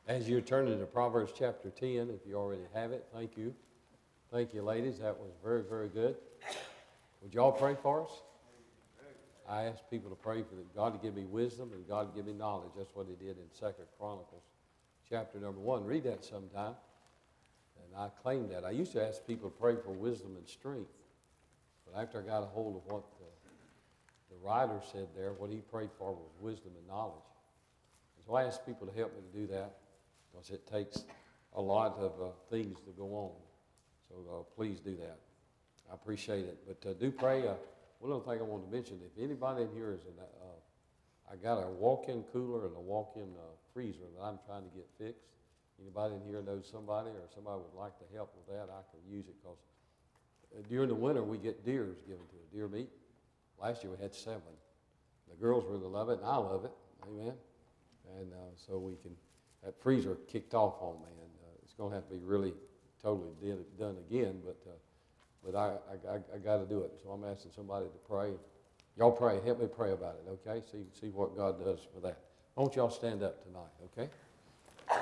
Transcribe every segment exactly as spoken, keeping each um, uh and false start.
As you're turning to Proverbs chapter ten, if you already have it, thank you. Thank you, ladies. That was very, very good. Would you all pray for us? I asked people to pray for God to give me wisdom and God to give me knowledge. That's what he did in Second Chronicles, chapter number one. Read that sometime. And I claim that. I used to ask people to pray for wisdom and strength. But after I got a hold of what the, the writer said there, what he prayed for was wisdom and knowledge. And so I asked people to help me to do that, because it takes a lot of uh, things to go on. So uh, please do that. I appreciate it. But uh, do pray. Uh, one other thing I want to mention, if anybody in here is in that, uh, I got a walk-in cooler and a walk-in uh, freezer that I'm trying to get fixed. Anybody in here knows somebody or somebody would like to help with that, I can use it, because uh, during the winter we get deers given to us, deer meat. Last year we had seven. The girls really love it and I love it. Amen. And uh, so we can, that freezer kicked off on me, and uh, it's going to have to be really totally did, done again, but uh, but I, I, I got to do it. So I'm asking somebody to pray. Y'all pray. Help me pray about it, okay? See, see what God does for that. Why don't y'all stand up tonight, okay?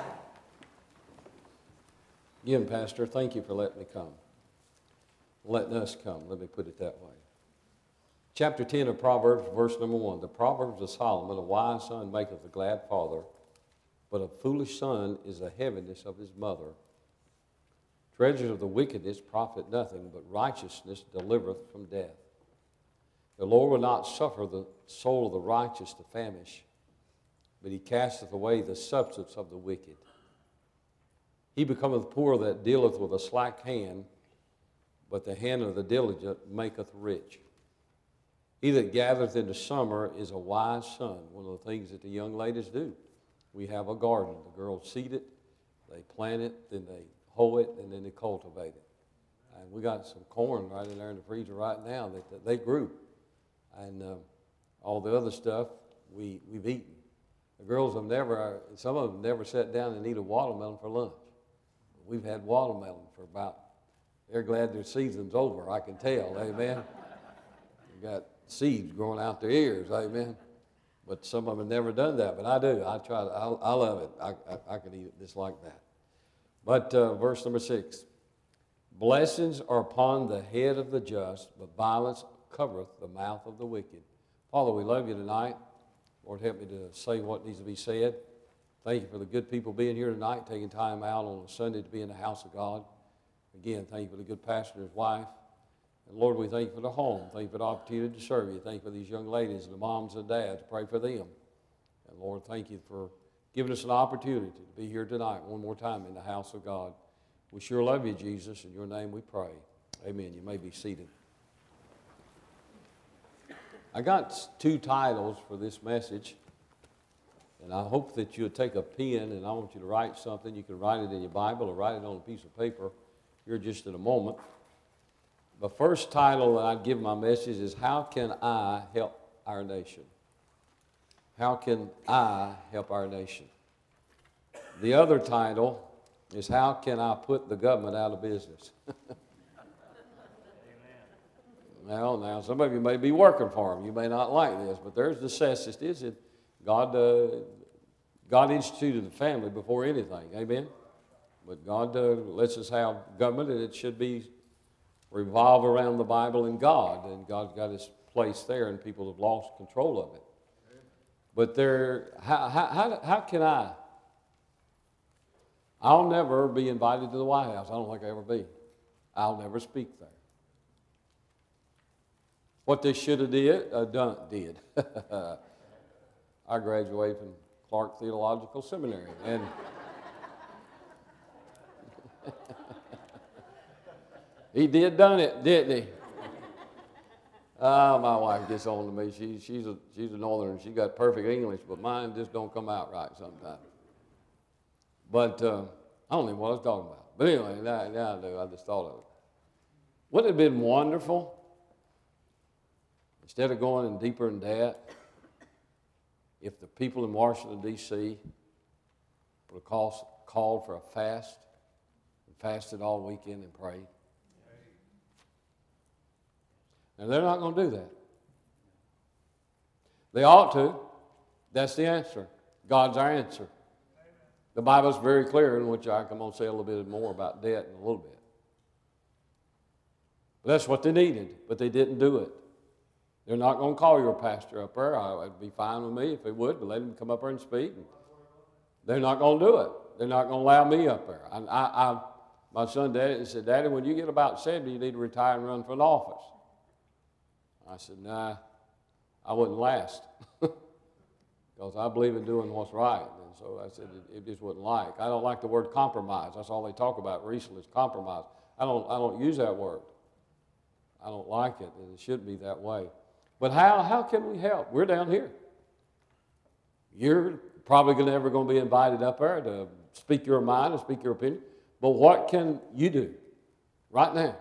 Again, Pastor, thank you for letting me come. Letting us come, let me put it that way. Chapter ten of Proverbs, verse number one. The Proverbs of Solomon, a wise son maketh a glad father, but a foolish son is the heaviness of his mother. Treasures of the wickedness profit nothing, but righteousness delivereth from death. The Lord will not suffer the soul of the righteous to famish, but he casteth away the substance of the wicked. He becometh poor that dealeth with a slack hand, but the hand of the diligent maketh rich. He that gathereth into summer is a wise son. One of the things that the young ladies do. We have a garden. The girls seed it, they plant it, then they hoe it, and then they cultivate it. And we got some corn right in there in the freezer right now that, that they grew. And uh, all the other stuff we, we've eaten. The girls have never, some of them never sat down and eat a watermelon for lunch. We've had watermelon for about, they're glad their season's over, I can tell, amen. We've got seeds growing out their ears, amen. But some of them have never done that, but I do. I try to, I, I love it. I, I, I can eat it just like that. But uh, verse number six, blessings are upon the head of the just, but violence covereth the mouth of the wicked. Father, we love you tonight. Lord, help me to say what needs to be said. Thank you for the good people being here tonight, taking time out on a Sunday to be in the house of God. Again, thank you for the good pastor and his wife. And Lord, we thank you for the home. Thank you for the opportunity to serve you. Thank you for these young ladies and the moms and dads. Pray for them. And Lord, thank you for giving us an opportunity to be here tonight one more time in the house of God. We sure love you, Jesus. In your name we pray. Amen. You may be seated. I got two titles for this message, and I hope that you'll take a pen, and I want you to write something. You can write it in your Bible or write it on a piece of paper here just in a moment. The first title that I'd give my message is, How Can I Help Our Nation? How can I help our nation? The other title is, How Can I Put the Government Out of Business? Well, now, some of you may be working for them. You may not like this, but there's necessities. And God, uh, God instituted the family before anything. Amen? But God uh, lets us have government, and it should be revolve around the Bible and God. And God's got his place there, and people have lost control of it. But there, how, how, how can I? I'll never be invited to the White House. I don't think I'll ever be. I'll never speak there. What they should have did, uh, done, did. I graduated from Clark Theological Seminary, and he did done it, didn't he? Uh, my wife gets on to me. She, she's, a, she's a northern. She got perfect English, but mine just don't come out right sometimes. But uh, I don't know what I was talking about. But anyway, now, now I do. I just thought of it. Wouldn't it have been wonderful, instead of going in deeper in debt, if the people in Washington, D C would have called, called for a fast and fasted all weekend and prayed? And they're not going to do that. They ought to. That's the answer. God's our answer. The Bible's very clear, in which I come on say a little bit more about debt in a little bit. But that's what they needed, but they didn't do it. They're not going to call your pastor up there. It'd be fine with me if they would, but let him come up there and speak. They're not going to do it. They're not going to allow me up there. I, I, I, my son Daddy said, Daddy, when you get about seventy, you need to retire and run for an office. I said, nah, I wouldn't last. Because I believe in doing what's right. And so I said, it, it just wouldn't like. I don't like the word compromise. That's all they talk about recently is compromise. I don't, I don't use that word. I don't like it, and it shouldn't be that way. But how, how can we help? We're down here. You're probably gonna, never going to be invited up there to speak your mind and speak your opinion. But what can you do right now?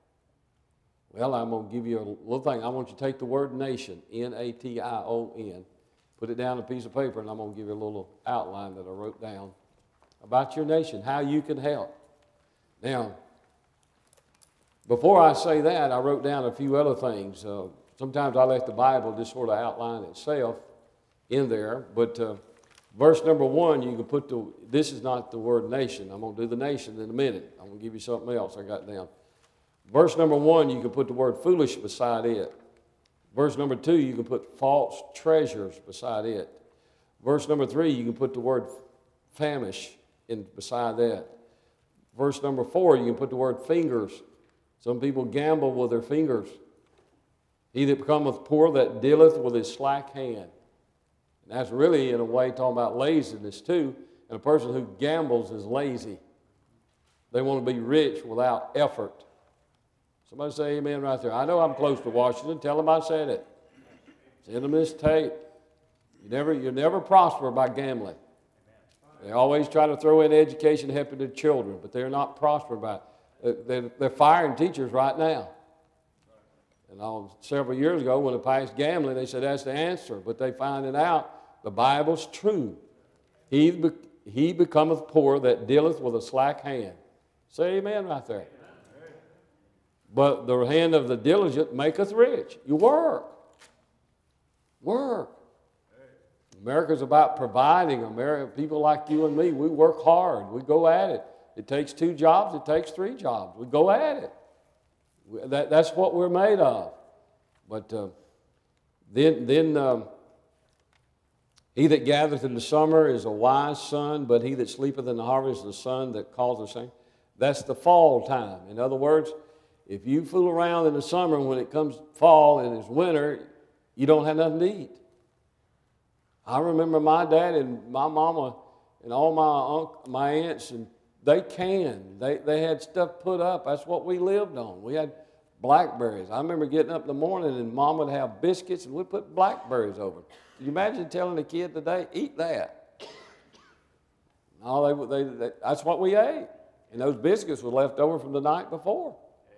Well, I'm going to give you a little thing. I want you to take the word nation, N A T I O N, put it down on a piece of paper, and I'm going to give you a little outline that I wrote down about your nation, how you can help. Now, before I say that, I wrote down a few other things. Uh, sometimes I let the Bible just sort of outline itself in there, but uh, verse number one, you can put the, this is not the word nation. I'm going to do the nation in a minute. I'm going to give you something else I got down. Verse number one, you can put the word foolish beside it. Verse number two, you can put false treasures beside it. Verse number three, you can put the word famish in beside that. Verse number four, you can put the word fingers. Some people gamble with their fingers. He that becometh poor, that dealeth with his slack hand. And that's really, in a way, talking about laziness too. And a person who gambles is lazy. They want to be rich without effort. Somebody say amen right there. I know I'm close to Washington. Tell them I said it. Send them this tape. You never, you never prosper by gambling. They always try to throw in education helping their children, but they're not prospering by it. They're, they're firing teachers right now. And all, several years ago, when it passed gambling, they said that's the answer. But they finding out the Bible's true. He, be, he becometh poor that dealeth with a slack hand. Say amen right there. But the hand of the diligent maketh rich. You work. Work. America's about providing. America, people like you and me, we work hard. We go at it. It takes two jobs. It takes three jobs. We go at it. That, that's what we're made of. But uh, then, then um, he that gathereth in the summer is a wise son, but he that sleepeth in the harvest is the son that causeth shame. That's the fall time. In other words, if you fool around in the summer, when it comes fall and it's winter, you don't have nothing to eat. I remember my dad and my mama and all my uncle, my aunts, and they canned. They, they had stuff put up. That's what we lived on. We had blackberries. I remember getting up in the morning and Mom would have biscuits and we'd put blackberries over. Can you imagine telling a kid today, eat that? No, they, they, they, that's what we ate. And those biscuits were left over from the night before.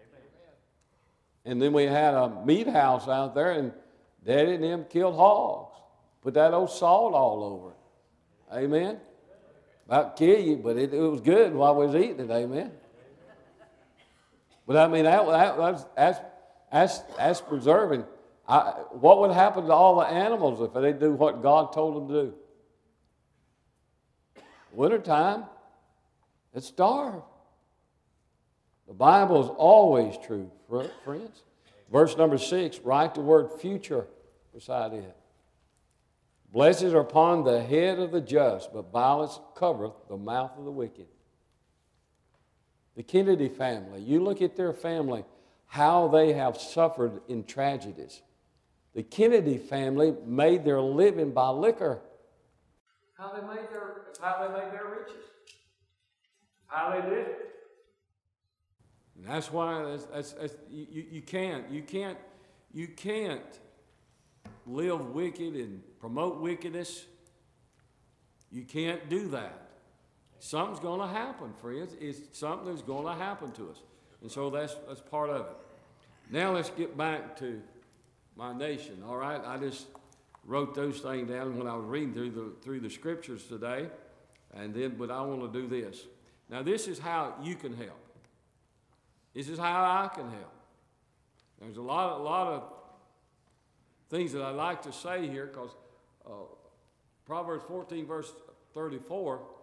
And then we had a meat house out there, and Daddy and them killed hogs. Put that old salt all over it. Amen? About to kill you, but it, it was good while we was eating it. Amen? But I mean, that, that, that's, that's, that's, that's preserving. I, what would happen to all the animals if they do what God told them to do? Wintertime, it's starve. The Bible is always true, friends. Verse number six, write the word future beside it. Blessings are upon the head of the just, but violence covereth the mouth of the wicked. The Kennedy family, you look at their family, how they have suffered in tragedies. The Kennedy family made their living by liquor. How they made their, how they made their riches. How they did it. And that's why that's, that's, that's, you, you can't, you can't, you can't live wicked and promote wickedness. You can't do that. Something's going to happen, friends. It's something that's going to happen to us. And so that's, that's part of it. Now let's get back to my nation, all right? I just wrote those things down when I was reading through the, through the scriptures today. And then, but I want to do this. Now this is how you can help. This is how I can help. There's a lot, a lot of things that I like to say here because uh, Proverbs fourteen, verse thirty-four,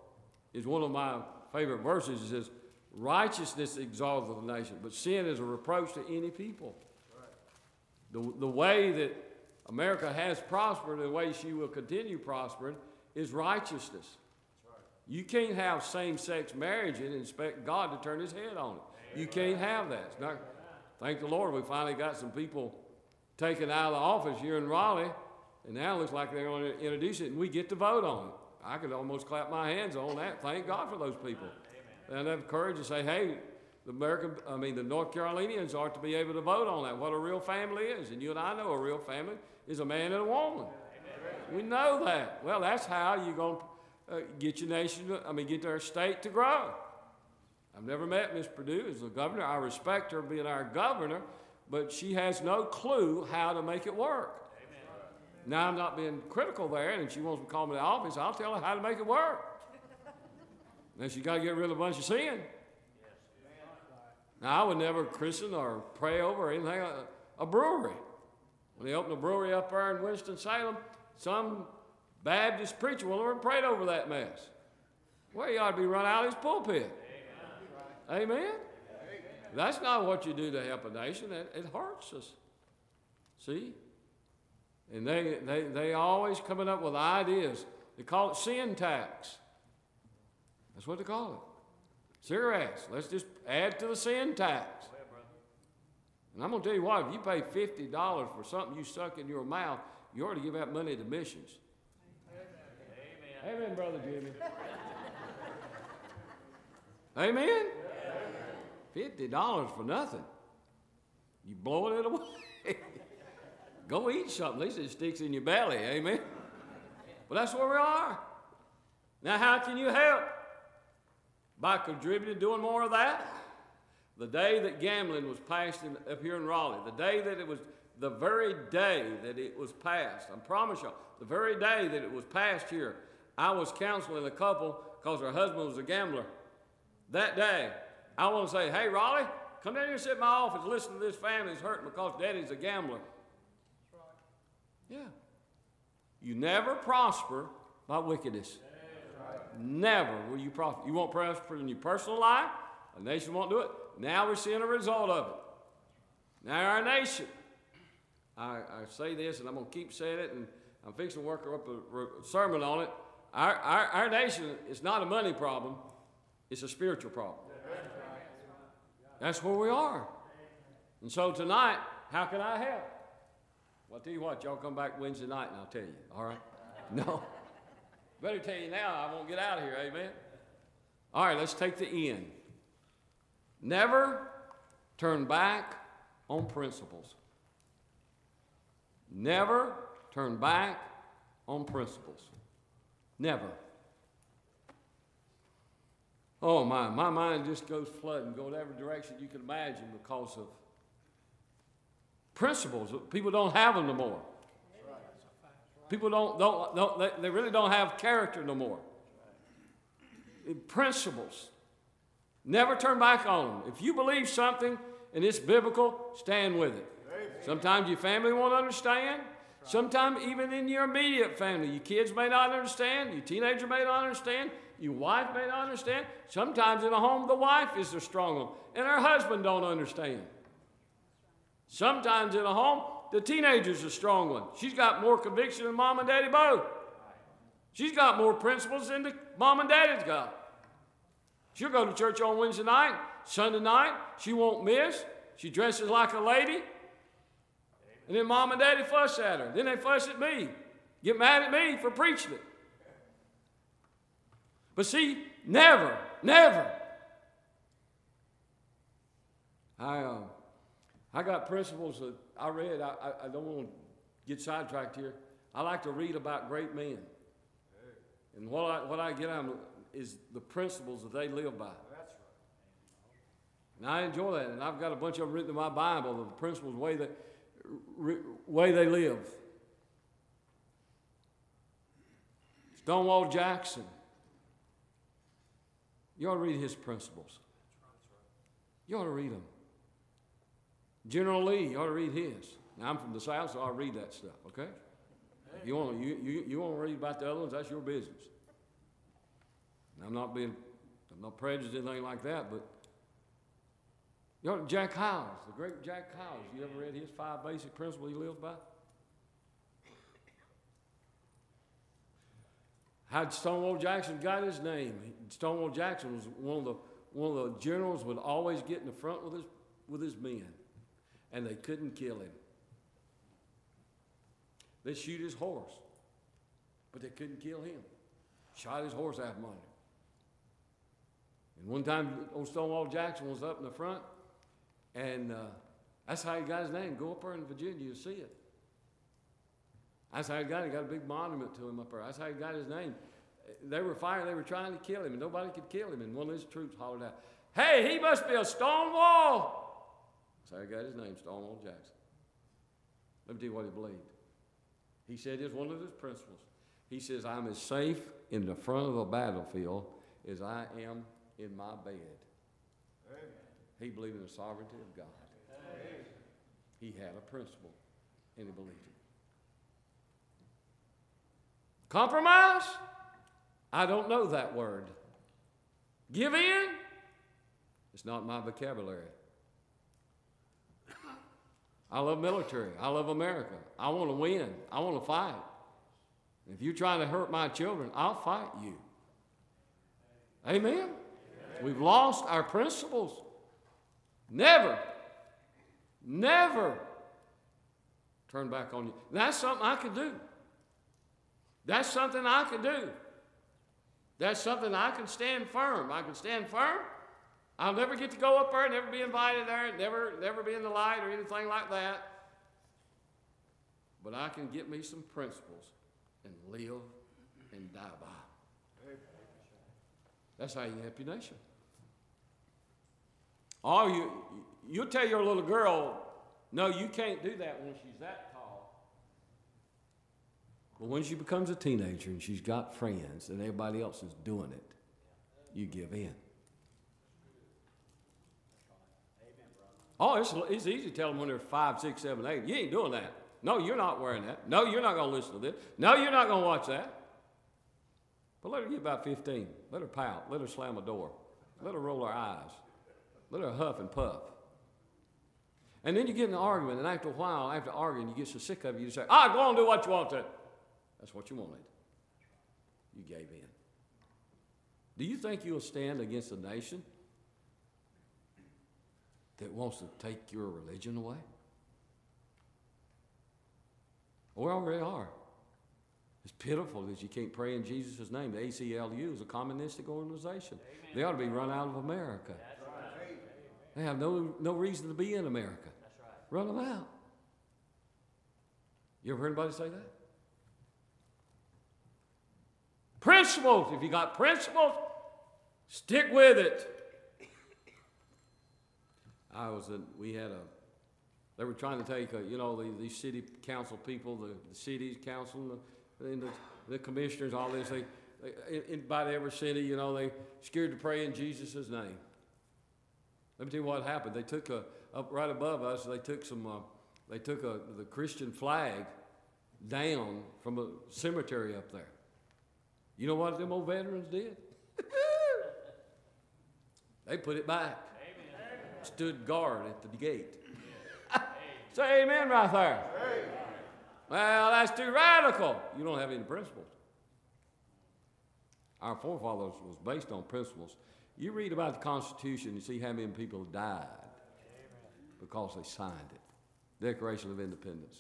is one of my favorite verses. It says, righteousness exalteth the nation, but sin is a reproach to any people. Right. The, the way that America has prospered, the way she will continue prospering, is righteousness. Right. You can't have same-sex marriage and expect God to turn his head on it. Amen. You can't have that. It's not, thank the Lord, we finally got some people taken out of the office here in Raleigh, and now it looks like they're going to introduce it, and we get to vote on it. I could almost clap my hands on that. Thank God for those people. Amen. And have courage to say, hey, the American, I mean, the North Carolinians are to be able to vote on that, what a real family is. And you and I know a real family is a man and a woman. Amen. We know that. Well, that's how you're going to uh, get your nation, I mean, get their state to grow. I've never met Miss Perdue as the governor. I respect her being our governor, but she has no clue how to make it work. Now, I'm not being critical there, and if she wants to call me to the office, I'll tell her how to make it work. Now, she's got to get rid of a bunch of sin. Now, I would never christen or pray over or anything, a, a brewery. When they opened a brewery up there in Winston-Salem, some Baptist preacher went over and prayed over that mess. Well, he ought to be run out of his pulpit. Amen? Amen? Amen. That's not what you do to help a nation. It, it hurts us. See? And they, they, they always coming up with ideas. They call it sin tax. That's what they call it. Cigarettes. Let's just add to the sin tax. And I'm going to tell you what, if you pay fifty dollars for something you suck in your mouth, you ought to give that money to missions. Amen. Amen, Brother Jimmy. Amen? Amen? fifty dollars for nothing. You blowing it away. Go eat something. At least it sticks in your belly. Amen? Well, that's where we are. Now, how can you help? By contributing, doing more of that. The day that gambling was passed in, up here in Raleigh, the day that it was, the very day that it was passed, I promise you, the very day that it was passed here, I was counseling a couple because her husband was a gambler. That day, I want to say, hey, Raleigh, come down here and sit in my office and listen to this family that's hurting because daddy's a gambler. Yeah. You never prosper by wickedness. Right. Never will you prosper. You won't prosper in your personal life. A nation won't do it. Now we're seeing a result of it. Now our nation, I, I say this and I'm going to keep saying it, and I'm fixing to work up a, a sermon on it. Our, our, our nation is not a money problem. It's a spiritual problem. That's where we are. And so tonight, how can I help? Well, I'll tell you what, y'all come back Wednesday night and I'll tell you, all right? No. Better tell you now, I won't get out of here, amen? All right, let's take the end. Never turn back on principles. Never turn back on principles. Never. Oh, my, my mind just goes flooding, goes every direction you can imagine because of principles. People don't have them no more. People don't, don't, don't they, they really don't have character no more. Principles. Never turn back on them. If you believe something and it's biblical, stand with it. Sometimes your family won't understand. Sometimes even in your immediate family, your kids may not understand, your teenager may not understand, your wife may not understand. Sometimes in a home, the wife is the strong one, and her husband don't understand. Sometimes in a home, the teenager's a strong one. She's got more conviction than mom and daddy both. She's got more principles than the mom and daddy's got. She'll go to church on Wednesday night, Sunday night. She won't miss. She dresses like a lady. And then mom and daddy fuss at her. Then they fuss at me. Get mad at me for preaching it. But see, never, never. I, uh, I got principles that I read. I, I, I don't want to get sidetracked here. I like to read about great men. And what I, what I get out of them is the principles that they live by. That's right. And I enjoy that. And I've got a bunch of them written in my Bible, the principles, the way they, way they live. Stonewall Jackson. You ought to read his principles. You ought to read them. General Lee, you ought to read his. Now, I'm from the South, so I'll read that stuff, okay? If you want, you, you, you want to read about the other ones, that's your business. And I'm not being, I'm not prejudiced or anything like that, but you know, Jack Hyles, the great Jack Hyles, you ever read his five basic principles he lived by? How Stonewall Jackson got his name. Stonewall Jackson was one of the one of the generals would always get in the front with his with his men, and they couldn't kill him. They shoot his horse, but they couldn't kill him. Shot his horse out from under him. And one time, old Stonewall Jackson was up in the front, and uh, that's how he got his name. Go up there in Virginia, you'll see it. That's how he got it. He got a big monument to him up there. That's how he got his name. They were firing. They were trying to kill him, and nobody could kill him. And one of his troops hollered out, "Hey, he must be a Stonewall!" That's how he got his name, Stonewall Jackson. Let me tell you what he believed. He said it's one of his principles. He says, "I'm as safe in the front of a battlefield as I am in my bed." Amen. He believed in the sovereignty of God. Amen. He had a principle, and he believed it. Compromise? I don't know that word. Give in? It's not my vocabulary. I love military. I love America. I want to win. I want to fight. If you're trying to hurt my children, I'll fight you. Amen? Amen. We've lost our principles. Never, never turn back on you. That's something I can do. That's something I can do. That's something I can stand firm. I can stand firm. I'll never get to go up there, never be invited there, never, never be in the light or anything like that. But I can get me some principles and live and die by. That's how you help your nation. Oh, you, you'll tell your little girl, no, you can't do that when she's that tall. But when she becomes a teenager and she's got friends and everybody else is doing it, you give in. Oh, it's, it's easy to tell them when they're five, six, seven, eight. You ain't doing that. No, you're not wearing that. No, you're not going to listen to this. No, you're not going to watch that. But let her get about fifteen. Let her pout. Let her slam a door. Let her roll her eyes. Let her huff and puff. And then you get in an argument, and after a while, after arguing, you get so sick of it, you say, ah, go on and do what you want to. That's what you wanted. You gave in. Do you think you'll stand against a nation that wants to take your religion away? We already are. It's pitiful that you can't pray in Jesus' name. The A C L U is a communistic organization. Amen. They ought to be run out of America. That's right. They have no, no reason to be in America. That's right. Run them out. You ever heard anybody say that? Principles. If you got principles, stick with it. I was in, we had a, they were trying to take, a, you know, the, these city council people, the, the city's council, the, and the, the commissioners, all this, they, they in, by every city, you know, they scared to pray in Jesus' name. Let me tell you what happened. They took a, up right above us, they took some, uh, they took a, the Christian flag down from a cemetery up there. You know what them old veterans did? They put it back. Amen. Stood guard at the gate. Say amen right there. Amen. Well, that's too radical. You don't have any principles. Our forefathers was based on principles. You read about the Constitution and see how many people died because they signed it. Declaration of Independence.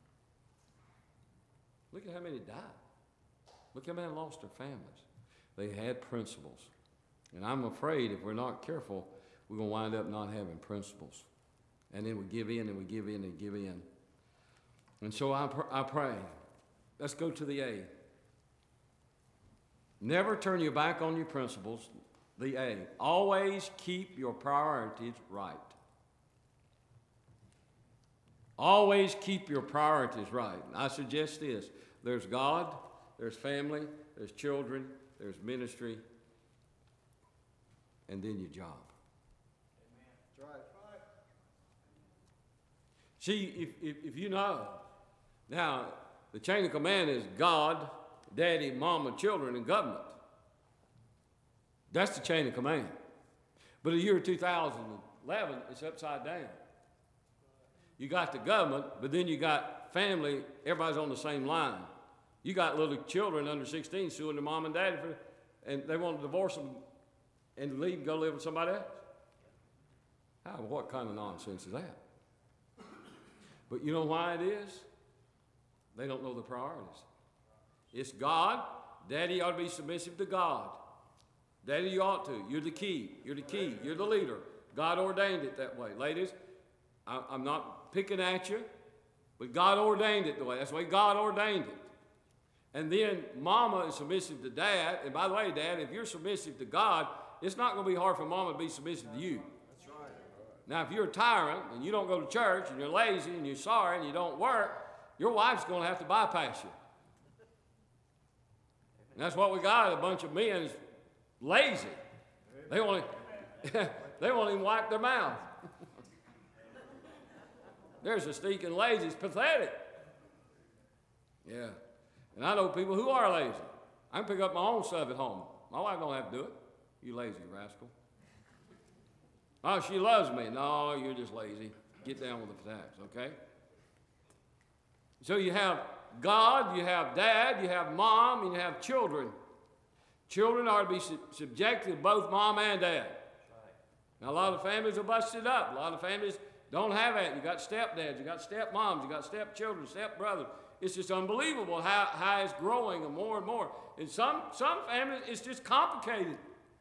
Look at how many died. Look how many lost their families. They had principles. And I'm afraid if we're not careful, we're going to wind up not having principles. And then we give in and we give in and give in. And so I, pr- I pray. Let's go to the A. Never turn your back on your principles. The A. Always keep your priorities right. Always keep your priorities right. And I suggest this. There's God, there's family, there's children, there's ministry, and then your job. Amen. That's right. See, if, if, if you know, now, the chain of command is God, daddy, mama, children, and government. That's the chain of command. But the year two thousand eleven, it's upside down. You got the government, but then you got family, everybody's on the same line. You got little children under sixteen suing their mom and daddy for, and they want to divorce them and leave and go live with somebody else. How, what kind of nonsense is that? But you know why it is? They don't know the priorities. It's God. Daddy ought to be submissive to God. Daddy, you ought to. You're the key. You're the key. You're the leader. God ordained it that way. Ladies, I, I'm not picking at you, but God ordained it the way. That's the way God ordained it. And then mama is submissive to dad. And by the way, dad, if you're submissive to God, it's not going to be hard for mama to be submissive to you. That's right. Now, if you're a tyrant and you don't go to church and you're lazy and you're sorry and you don't work, your wife's going to have to bypass you. And that's what we got, a bunch of men lazy. They won't, they won't even wipe their mouth. There's a stinking lazy. It's pathetic. Yeah. And I know people who are lazy. I can pick up my own stuff at home. My wife don't have to do it. You lazy rascal. Oh, she loves me. No, you're just lazy. Get down with the facts, okay? So you have God, you have dad, you have mom, and you have children. Children are to be su- subjected to both mom and dad. Now, a lot of families are busted up. A lot of families don't have that. You got stepdads, you got stepmoms, you got stepchildren, stepbrothers. It's just unbelievable how, how it's growing and more and more. In some, some families, it's just complicated.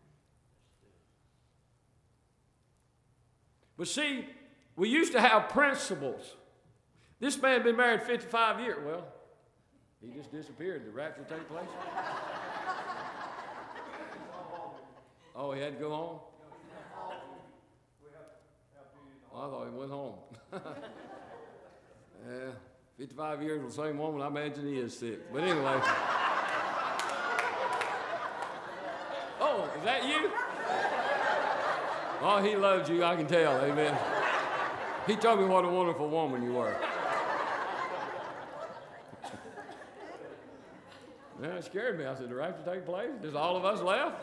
But see, we used to have principles. This man had been married fifty-five years. Well, he just disappeared. Did the rapture take place? Oh, he had to go home? Oh, I thought he went home. Yeah, fifty-five years with the same woman, I imagine he is sick. But anyway. Oh, is that you? Oh, he loves you, I can tell, amen. He told me what a wonderful woman you were. Yeah, it scared me. I said, the rapture take place? Does all of us left?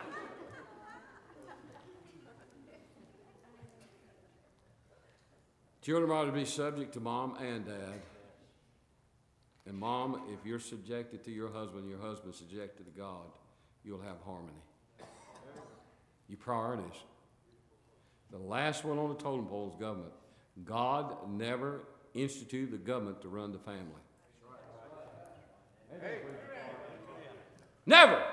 Children are to be subject to mom and dad. And mom, if you're subjected to your husband, your husband subjected to God, you'll have harmony. Your priorities. The last one on the totem pole is government. God never instituted the government to run the family. Never.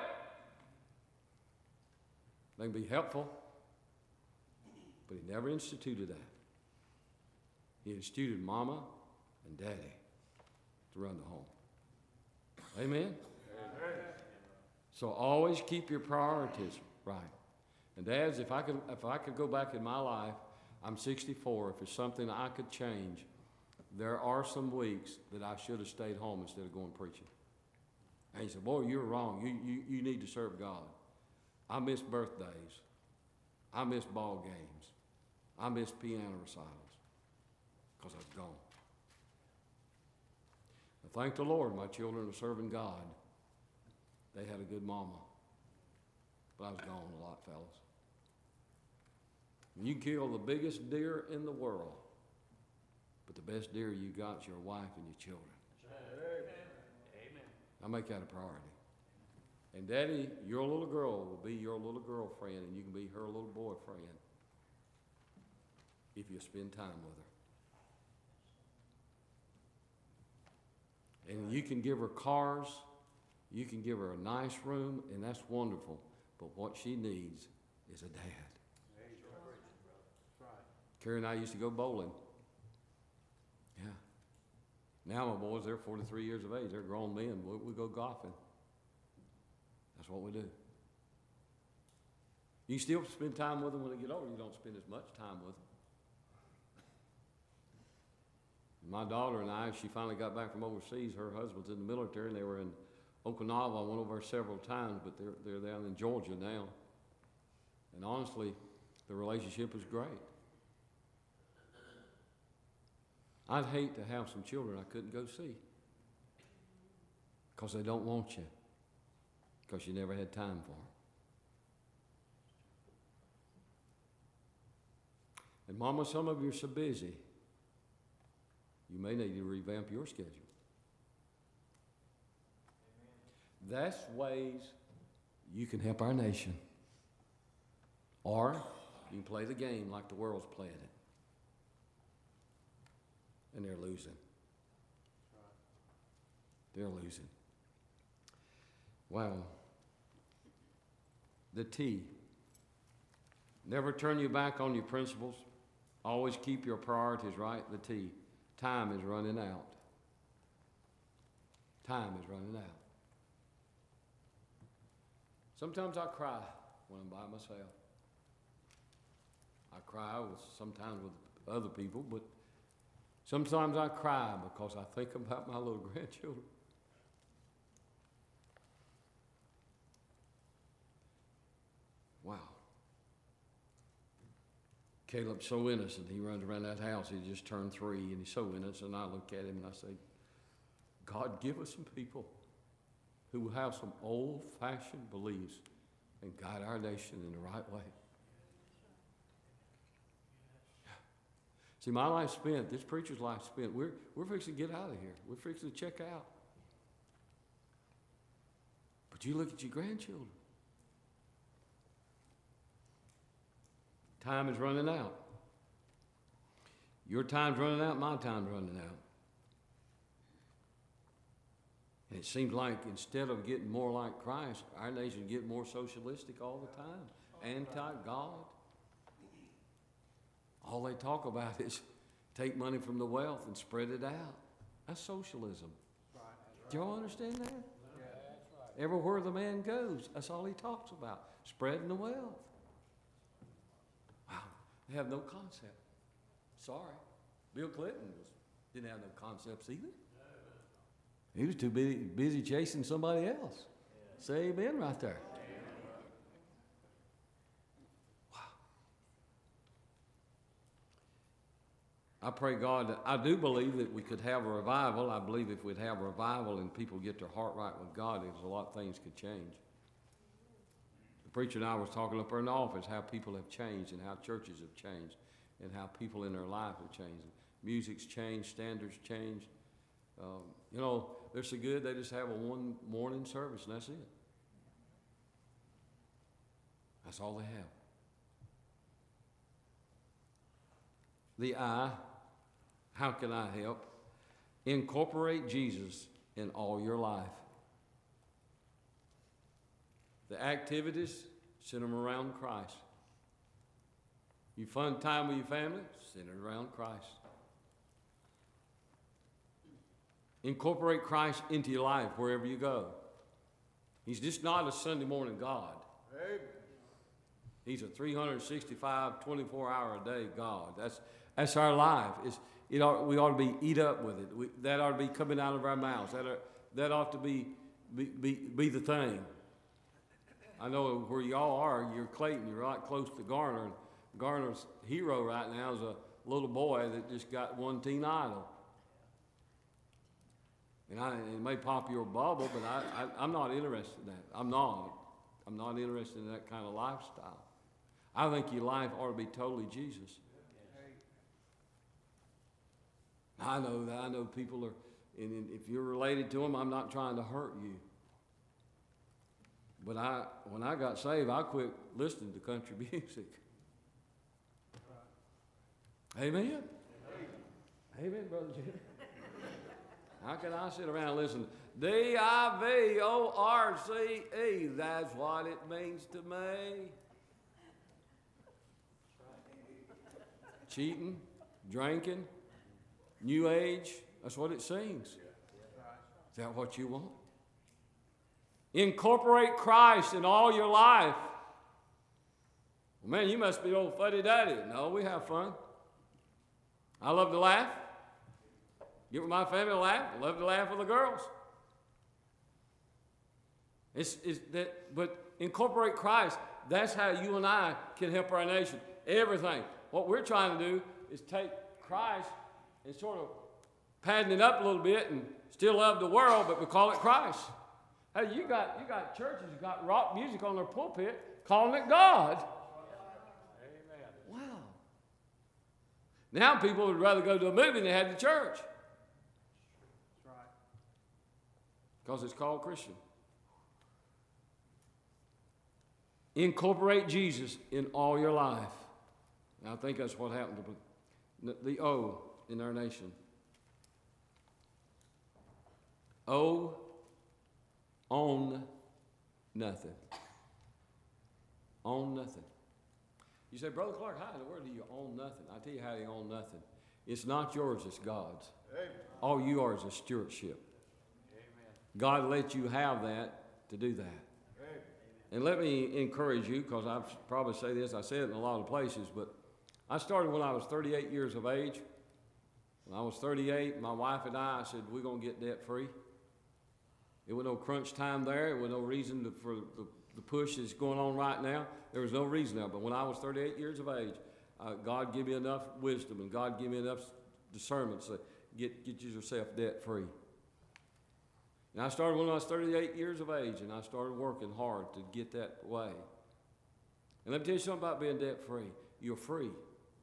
They can be helpful, but he never instituted that. He instituted mama and daddy to run the home. Amen? Amen? So always keep your priorities right. And dads, if I could, if I could go back in my life, I'm sixty-four. If it's something I could change, there are some weeks that I should have stayed home instead of going preaching. And he said, boy, you're wrong. You, you, you need to serve God. I miss birthdays. I miss ball games. I miss piano recitals because I was gone. I thank the Lord my children are serving God. They had a good mama. But I was gone a lot, fellas. You can kill the biggest deer in the world, but the best deer you got is your wife and your children. Amen. I make that a priority. And Daddy, your little girl will be your little girlfriend, and you can be her little boyfriend if you spend time with her. And you can give her cars, you can give her a nice room, and that's wonderful. But what she needs is a dad. Carrie and I used to go bowling. Yeah. Now my boys, they're forty-three years of age. They're grown men. We, we go golfing. That's what we do. You still spend time with them when they get older. You don't spend as much time with them. My daughter and I, she finally got back from overseas. Her husband's in the military, and they were in Okinawa. I went over there several times, but they're, they're down in Georgia now. And honestly, the relationship is great. I'd hate to have some children I couldn't go see because they don't want you, because you never had time for them. And Mama, some of you are so busy, you may need to revamp your schedule. That's ways you can help our nation. Or you can play the game like the world's playing it. And they're losing. They're losing. Wow. The T. Never turn your back on your principles. Always keep your priorities right. The T. Time is running out. Time is running out. Sometimes I cry when I'm by myself. I cry with, sometimes with other people, but sometimes I cry because I think about my little grandchildren. Wow. Caleb's so innocent. He runs around that house. He just turned three, and he's so innocent. And I look at him and I say, God, give us some people who will have some old-fashioned beliefs and guide our nation in the right way. See, my life spent, this preacher's life spent, we're, we're fixing to get out of here. We're fixing to check out. But you look at your grandchildren. Time is running out. Your time's running out, my time's running out. And it seems like instead of getting more like Christ, our nation get more socialistic all the time, anti-God. All they talk about is take money from the wealth and spread it out. That's socialism. Do y'all understand that? Everywhere the man goes, that's all he talks about, spreading the wealth. Wow, they have no concept. Sorry. Bill Clinton was, didn't have no concepts either. He was too busy, busy chasing somebody else. Say amen right there. Wow. I pray God that I do believe that we could have a revival. I believe if we'd have a revival and people get their heart right with God, there's a lot of things could change. The preacher and I was talking up there in the office how people have changed and how churches have changed and how people in their life have changed. Music's changed, standards changed. Um, you know, they're so good, they just have a one morning service, and that's it. That's all they have. The I, how can I help? Incorporate Jesus in all your life. The activities, send them around Christ. You fun time with your family, send it around Christ. Incorporate Christ into your life wherever you go. He's just not a Sunday morning God. Amen. He's a three hundred sixty-five, twenty-four hour a day God. That's, that's our life. It's, it ought, we ought to be eat up with it. We, that ought to be coming out of our mouths. That, are, that ought to be, be, be, be the thing. I know where y'all are, you're Clayton, you're right close to Garner. And Garner's hero right now is a little boy that just got one teen idol. And I, it may pop your bubble, but I, I, I'm not interested in that. I'm not. I'm not interested in that kind of lifestyle. I think your life ought to be totally Jesus. I know that. I know people are, and if you're related to them, I'm not trying to hurt you. But I, when I got saved, I quit listening to country music. Amen? Amen, Amen Brother Jim. How can I sit around and listen? D I V O R C E, that's what it means to me. Cheating, drinking, New Age, that's what it seems. Is that what you want? Incorporate Christ in all your life. Well, man, you must be old fuddy-duddy. No, we have fun. I love to laugh. Get with my family and laugh. I love to laugh with the girls. It's, it's that, but incorporate Christ. That's how you and I can help our nation. Everything. What we're trying to do is take Christ and sort of padding it up a little bit and still love the world, but we call it Christ. Hey, you got you got churches who got rock music on their pulpit calling it God. Amen. Wow. Now people would rather go to a movie than they had to church. That's right. Because it's called Christian. Incorporate Jesus in all your life. And I think that's what happened to the O in our nation. O, own nothing. Own nothing. You say, Brother Clark, how in the world do you own nothing? I'll tell you how you own nothing. It's not yours, it's God's. Amen. All you are is a stewardship. Amen. God let you have that to do that. Amen. And let me encourage you, because I probably say this, I say it in a lot of places, but I started when I was thirty-eight years of age. When I was thirty-eight, my wife and I, I said, we're going to get debt free. There was no crunch time there. There was no reason to, for the, the push that's going on right now. There was no reason there. But when I was thirty-eight years of age, uh, God gave me enough wisdom and God gave me enough discernment to get, get yourself debt free. And I started when I was thirty-eight years of age, and I started working hard to get that way. And let me tell you something about being debt free. You're free.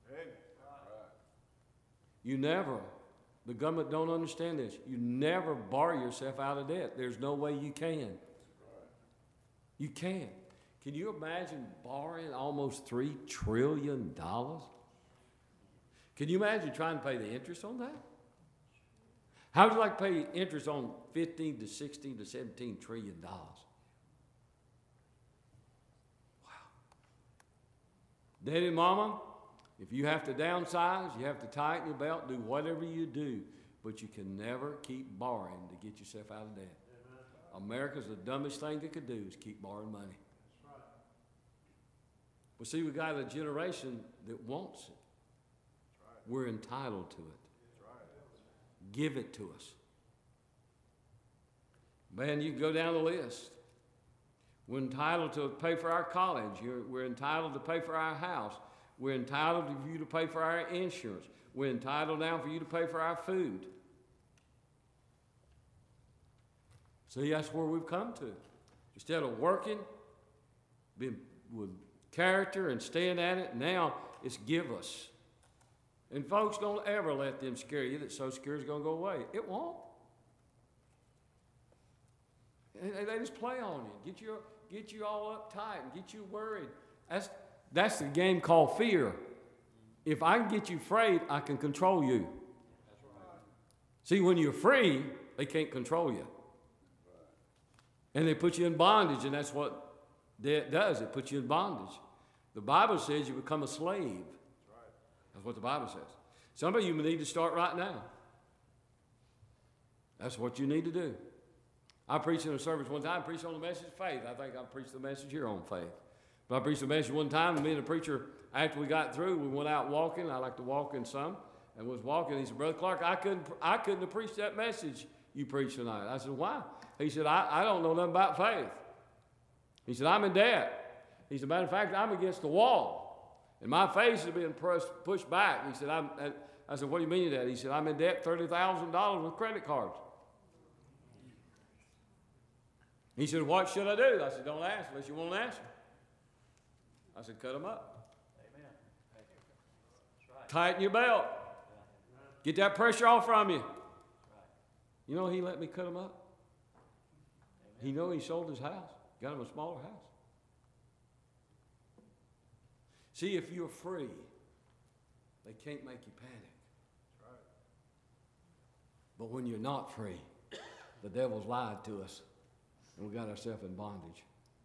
You never, the government don't understand this, you never borrow yourself out of debt. There's no way you can. You can't. Can you imagine borrowing almost three trillion dollars? Can you imagine trying to pay the interest on that? How would you like to pay interest on fifteen to sixteen to seventeen trillion dollars? Wow. Daddy and Mama, if you have to downsize, you have to tighten your belt, do whatever you do, but you can never keep borrowing to get yourself out of debt. Amen. America's the dumbest thing they could do is keep borrowing money. That's right. Well, see, we got a generation that wants it. That's right. We're entitled to it. That's right. Give it to us. Man, you can go down the list. We're entitled to pay for our college. You're, we're entitled to pay for our house. We're entitled for you to pay for our insurance. We're entitled now for you to pay for our food. See, that's where we've come to. Instead of working, being with character and staying at it, now it's give us. And folks, don't ever let them scare you that Social Security is going to go away. It won't. They, they just play on you, get you, get you all uptight and get you worried. That's That's the game called fear. If I can get you afraid, I can control you. That's right. See, when you're free, they can't control you. Right. And they put you in bondage, and that's what debt does. It puts you in bondage. The Bible says you become a slave. That's right. That's what the Bible says. Some of you need to start right now. That's what you need to do. I preached in a service one time, I preached on the message of faith. I think I preached the message here on faith. But I preached a message one time, and me and the preacher, after we got through, we went out walking. I like to walk in some, and was walking. He said, Brother Clark, I couldn't, I couldn't have preached that message you preached tonight. I said, why? He said, I, I don't know nothing about faith. He said, I'm in debt. He said, matter of fact, I'm against the wall, and my face is being pressed, pushed back. He said, I'm, I said, what do you mean that? He said, I'm in debt thirty thousand dollars with credit cards. He said, what should I do? I said, don't ask unless you want an answer. I said, cut them up. Amen. Right. Tighten your belt. Get that pressure off from you. Right. You know, he let me cut them up. Amen. He know he sold his house. Got him a smaller house. See, if you're free, they can't make you panic. That's right. But when you're not free, the devil's lied to us, and we got ourselves in bondage.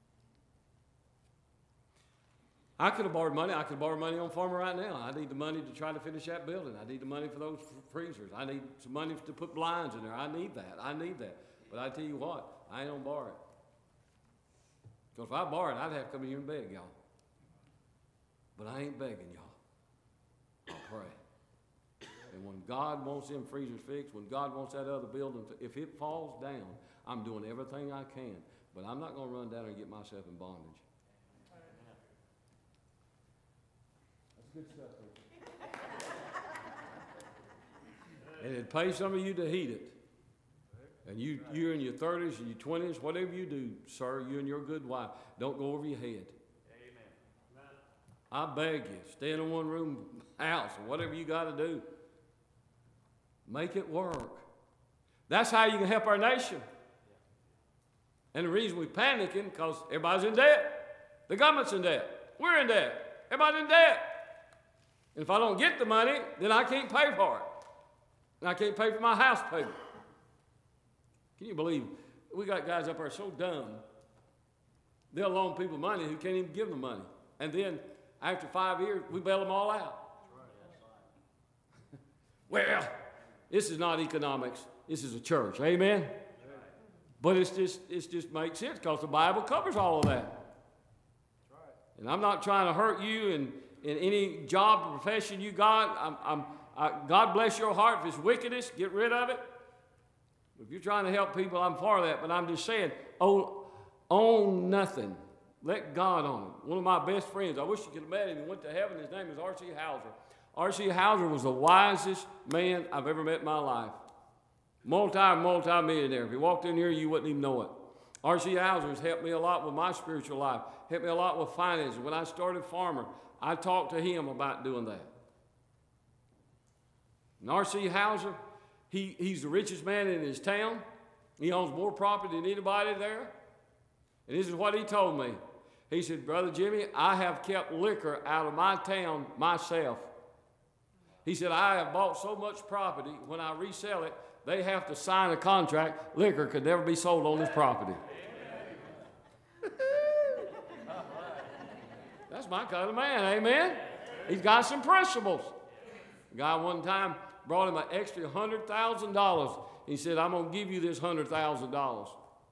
I could have borrowed money. I could borrow money on Farmer right now. I need the money to try to finish that building. I need the money for those freezers. I need some money to put blinds in there. I need that. I need that. But I tell you what, I ain't gonna borrow it. Because if I borrowed it, I'd have to come in here and beg y'all. But I ain't begging y'all. I'll pray. And when God wants them freezers fixed, when God wants that other building, if it falls down, I'm doing everything I can. But I'm not gonna run down there and get myself in bondage. Good stuff. And it pays some of you to heat it. And you, you're in your thirties and your twenties, whatever you do, sir, you and your good wife, don't go over your head. Amen. I beg you, stay in a one-room house or whatever you got to do. Make it work. That's how you can help our nation. And the reason we're panicking because everybody's in debt. The government's in debt. We're in debt. Everybody's in debt. And if I don't get the money, then I can't pay for it. And I can't pay for my house payment. Can you believe we got guys up there so dumb, they'll loan people money who can't even give them money. And then after five years, we bail them all out. Well, this is not economics. This is a church. Amen? But it's just, it's just makes sense because the Bible covers all of that. And I'm not trying to hurt you in, in any job or profession you got. I'm, I'm, I, God bless your heart. If it's wickedness, get rid of it. If you're trying to help people, I'm for that. But I'm just saying, own, own nothing. Let God own it. One of my best friends, I wish you could have met him. He went to heaven. His name is R C Hauser. R C Hauser was the wisest man I've ever met in my life. Multi, multi-millionaire. If he walked in here, you wouldn't even know it. R C Hauser has helped me a lot with my spiritual life. Helped me a lot with finances. When I started Farmer, I talked to him about doing that. And R C Hauser, he, he's the richest man in his town. He owns more property than anybody there. And this is what he told me. He said, Brother Jimmy, I have kept liquor out of my town myself. He said, I have bought so much property, when I resell it, they have to sign a contract. Liquor could never be sold on this property. That's my kind of man, amen? He's got some principles. A guy one time brought him an extra one hundred thousand dollars. He said, I'm going to give you this one hundred thousand dollars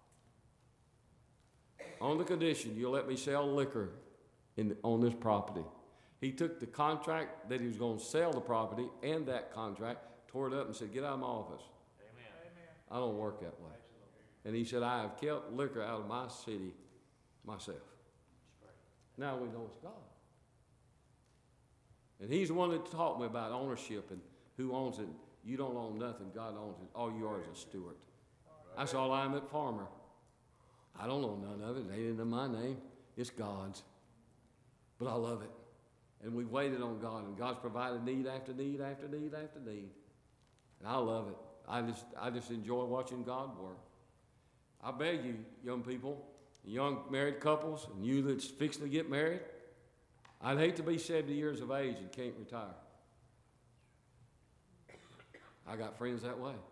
on the condition you'll let me sell liquor in the, on this property. He took the contract that he was going to sell the property and that contract, tore it up and said, get out of my office. Amen. I don't work that way. And he said, I have kept liquor out of my city myself. Now we know it's God. And he's the one that taught me about ownership and who owns it. You don't own nothing. God owns it. All you are is a steward. That's all I am at Farmer. I don't own none of it. It ain't in my name. It's God's. But I love it. And we've waited on God, and God's provided need after need after need after need. And I love it. I just, I just enjoy watching God work. I beg you, young people, young married couples, and you that's fixing to get married, I'd hate to be seventy years of age and can't retire. I got friends that way.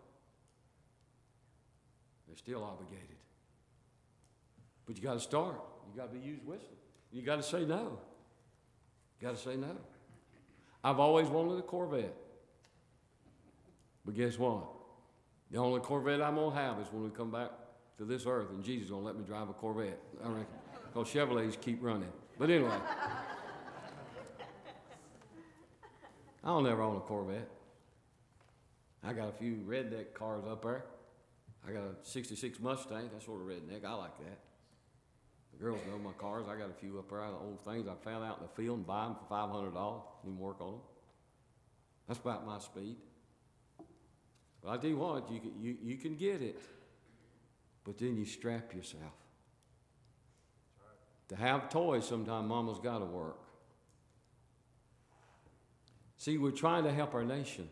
They're still obligated. But you got to start. You got to be used wisdom. You got to say no. You got to say no. I've always wanted a Corvette. But guess what? The only Corvette I'm going to have is when we come back to this earth, and Jesus is going to let me drive a Corvette, I reckon. Because Chevrolets keep running. But anyway. I'll never own a Corvette. I got a few redneck cars up there. I got a sixty-six Mustang. That's sort of redneck. I like that. The girls know my cars. I got a few up there, the old things I found out in the field and buy them for five hundred dollars. You can work on them. That's about my speed. But I tell you what, you can, you, you can get it. But then you strap yourself. Right. To have toys, sometimes mama's got to work. See, we're trying to help our nation.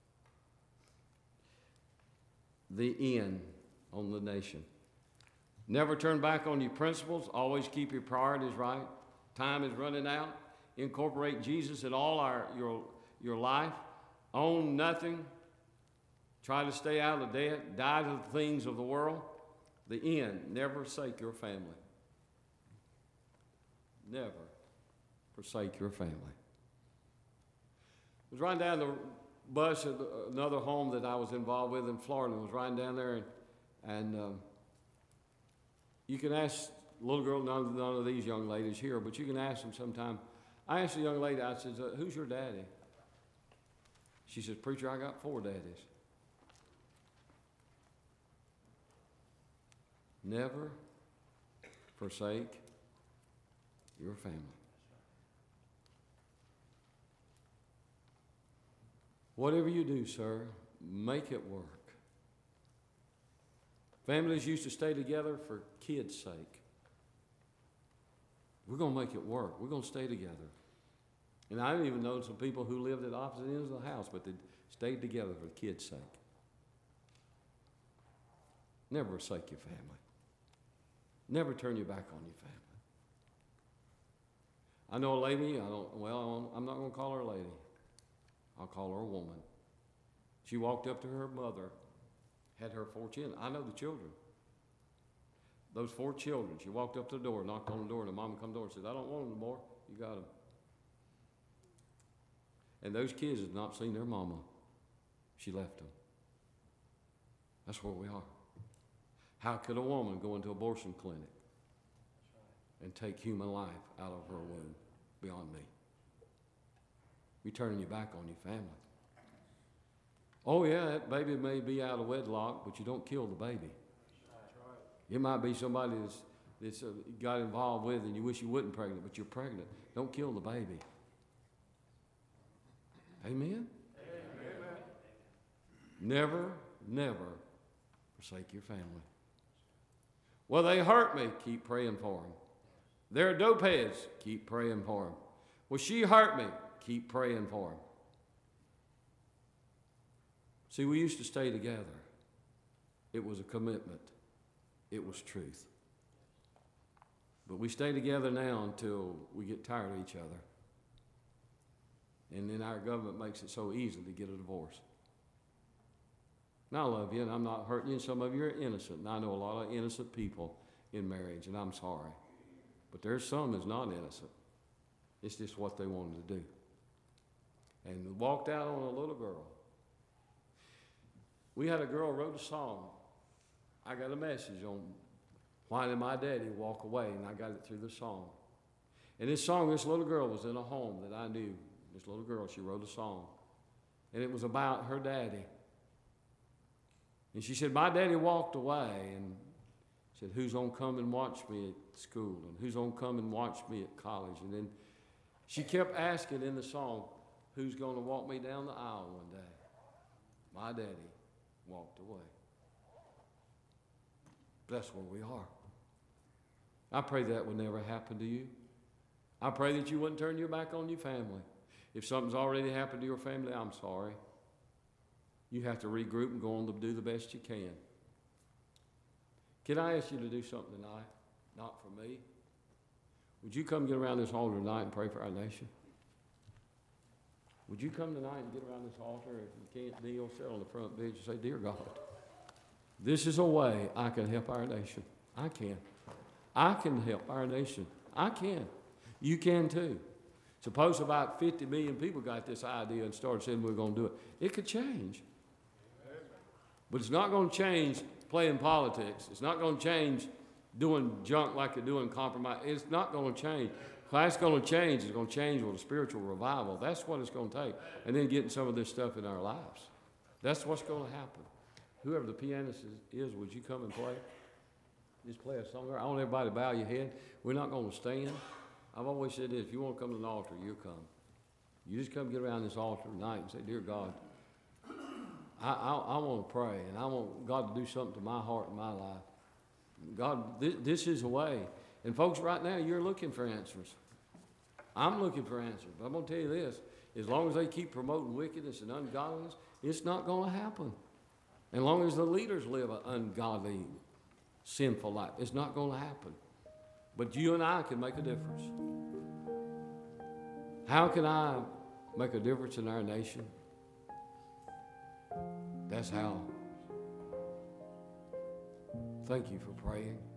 The end on the nation. Never turn back on your principles. Always keep your priorities right. Time is running out. Incorporate Jesus in all our your, your life. Own nothing. Try to stay out of debt. Die to the things of the world. The end. Never forsake your family. Never forsake your family. I was riding down the bus at another home that I was involved with in Florida. I was riding down there, and, and um, you can ask little girl, none, none of these young ladies here, but you can ask them sometime. I asked a young lady, I said, who's your daddy? She says, preacher, I got four daddies. Never forsake your family. Whatever you do, sir, make it work. Families used to stay together for kids' sake. We're going to make it work. We're going to stay together. And I even know some people who lived at opposite ends of the house, but they stayed together for the kids' sake. Never forsake your family. Never turn your back on your family. I know a lady, I don't, well, I'm not going to call her a lady. I'll call her a woman. She walked up to her mother, had her four children. I know the children. Those four children, she walked up to the door, knocked on the door, and the mama come to the door and said, I don't want them no more. You got them. And those kids had not seen their mama. She left them. That's where we are. How could a woman go into an abortion clinic and take human life out of her womb? Beyond me. You're turning your back on your family. Oh yeah, that baby may be out of wedlock, but you don't kill the baby. It might be somebody that's, that's uh, got involved with and you wish you wasn't pregnant, but you're pregnant. Don't kill the baby. Amen? Amen. Never, never forsake your family. Well, they hurt me. Keep praying for them. They're dopeheads. Keep praying for them. Well, she hurt me. Keep praying for them. See, we used to stay together. It was a commitment. It was truth. But we stay together now until we get tired of each other. And then our government makes it so easy to get a divorce. And I love you, and I'm not hurting you, and some of you are innocent. And I know a lot of innocent people in marriage, and I'm sorry. But there's some that's not innocent. It's just what they wanted to do. And walked out on a little girl. We had a girl wrote a song. I got a message on why did my daddy walk away, and I got it through the song. And this song, this little girl was in a home that I knew. This little girl, she wrote a song. And it was about her daddy. And she said, my daddy walked away, and said, who's going to come and watch me at school? And who's going to come and watch me at college? And then she kept asking in the song, who's going to walk me down the aisle one day? My daddy walked away. That's where we are. I pray that would never happen to you. I pray that you wouldn't turn your back on your family. If something's already happened to your family, I'm sorry. You have to regroup and go on to do the best you can. Can I ask you to do something tonight? Not for me. Would you come get around this altar tonight and pray for our nation? Would you come tonight and get around this altar? If you can't kneel, sit on the front bench and say, dear God, this is a way I can help our nation. I can. I can help our nation. I can. You can too. Suppose about fifty million people got this idea and started saying we're going to do it. It could change. But it's not going to change playing politics. It's not going to change doing junk like you're doing compromise. It's not going to change. What's going to change is going to change with a spiritual revival. That's what it's going to take. And then getting some of this stuff in our lives. That's what's going to happen. Whoever the pianist is, is, would you come and play? Just play a song. I want everybody to bow your head. We're not going to stand. I've always said this, if you want to come to an altar, you come. You just come get around this altar tonight and say, dear God, I, I, I want to pray, and I want God to do something to my heart and my life. God, this, this is a way. And folks, right now, you're looking for answers. I'm looking for answers. But I'm going to tell you this, as long as they keep promoting wickedness and ungodliness, it's not going to happen. As long as the leaders live an ungodly, sinful life, it's not going to happen. But you and I can make a difference. How can I make a difference in our nation? That's how. Thank you for praying.